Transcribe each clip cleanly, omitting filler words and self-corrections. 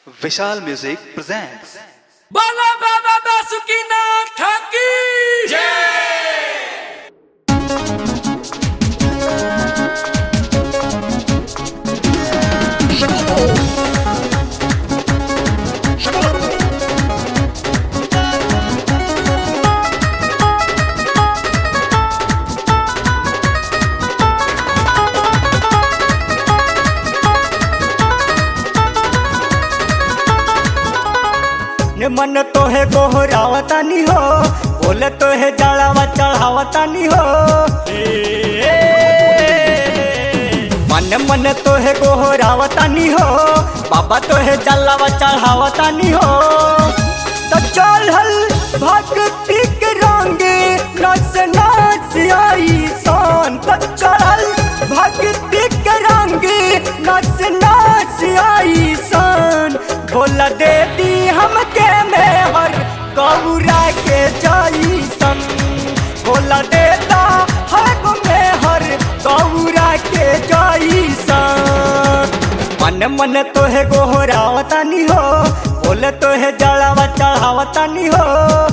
विशाल music presents बाला बाबा बासुकीनाथ की जय। मन तो है गोहरावतानी हो, बोले तो है जड़ावा चढ़ावतानी हो। मन तो है गोहरावतानी हो, बाबा तो है जलावा चढ़ावतानी हो। तो चढ़ल भक्ति के रंगे नच नच आई सन, तो चढ़ल भक्ति के रंगे नच नच आई सन। बोला देती हमके मेहर गौरा के जैसन, बोला देता हक मेहर गौरा के जैसन। मन तो है गोहरावतानी हो, बोले तो है जड़ावा चढ़ावतानी हो।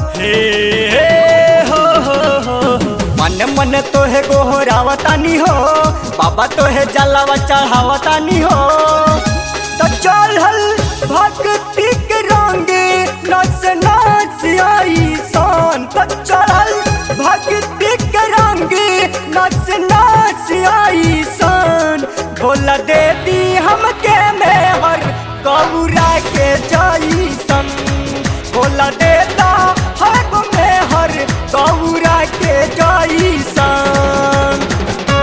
मन तो है गोहरावतानी हो, बाबा तो है जलावा चढ़ावतानी हो। तो चढ़ल भक्ति के रंगे नच नच आई सन, तो चढ़ल भक्ति के रंगे नच नच आई सन। बोला देती हमके मेहर गौरा के जैसन, बोला देता हक मेहर गौरा के जैसन।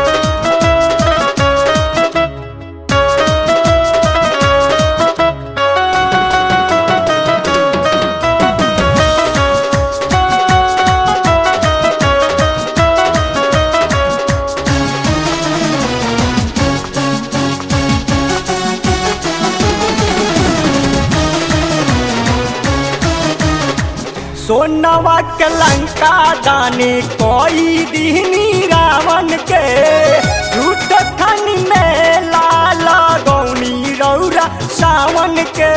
सोनवा के लंका दानी कोई दीनी रावण के, झूठ खन में लाला गौनी रौरा सावन के।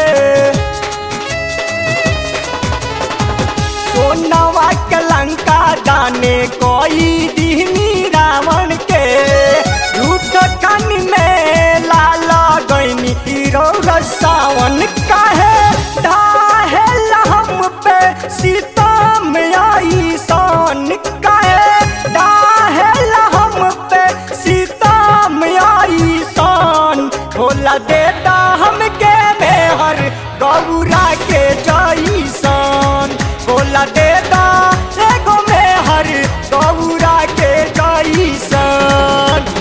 सोनवा के लंका दाने कोई दीनी रावण के, झूठ खन में लाला गौनी रौरा सावन। काहे ढाहे हम पे सीता में आई सन, काहे डाहेल हम पे सीता में आई सन। भोला देता हमके मेहर गौरा के जैसन, भोला देता एगो मेहर गौरा के जैसन।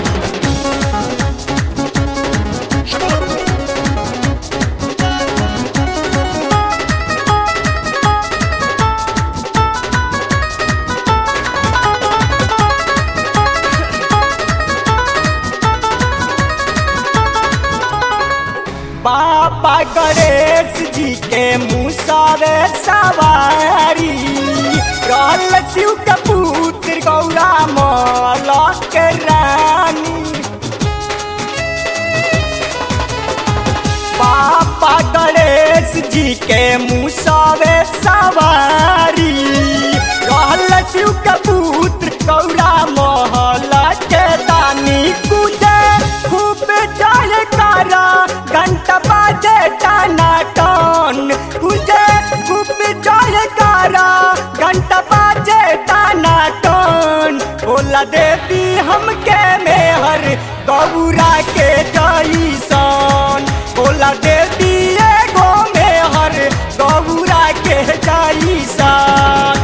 बाबा गणेश जी के मुसावे सवारी, रहल शिव के पुत्र गौरा माला के रानी। बाबा गणेश जी के मुसावे सवारी, रहल शिव के पुत्र गौरा माला के दानी। कूदे खूब जाए कारा घंटा बाजे टाना टन, तुझे खूब जाए कारा घंटा बाजे टाना टन। बोला देती हमके मेहर गौरा के जैसन, बोला देती एगो मेहर गौरा के जैसन।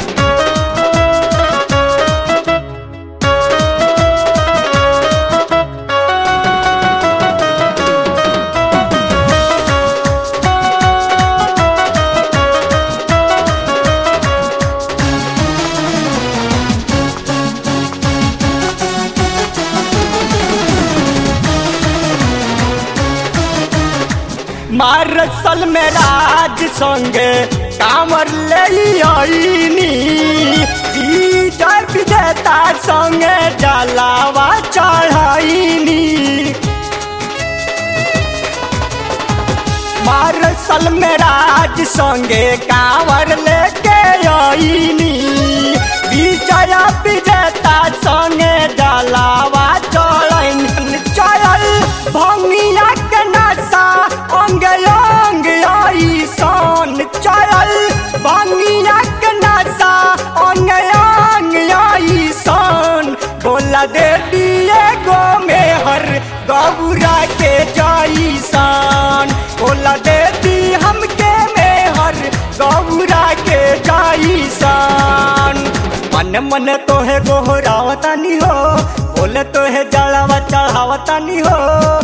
मारसल में राज संगे कांवर ले आईनी, विजय विजेता संगे जलावा चढ़ाईनी। मार्शल में राज संगे कांवर लेके आईनी विजय विजेता संगे जलावा चढ़न चल भंगिया के नशा अंग अंग आई सन चल भंगिया के नशा अंग अंग आई सन बोला दे दिए गो में हर गौरा के जाईसान बोला दे दी हमके में हर गौरा के जाईसान मन मन तोहे गोहरावतानी हो बोले तोहे जलावा चढ़ावतानी हो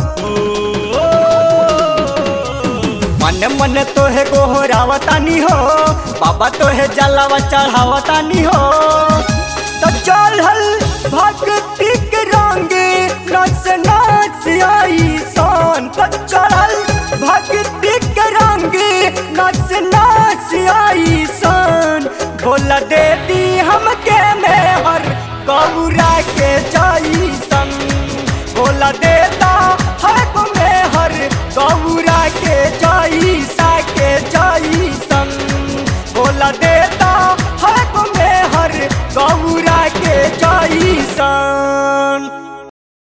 मन मन तोहे गोहरावतानी हो बाबा तोहे जलावा चढ़ावतानी हो तो चढ़ल भक्ति के रंग नच नच आई सन तो चढ़ल भक्ति के रंग नच नच आई सन बोला दे दी हमके में हर गौरा के जाईसन बोला देता हर में हर गौरा के जाईसन बोला देता हर में हर गौरा के जाईसन।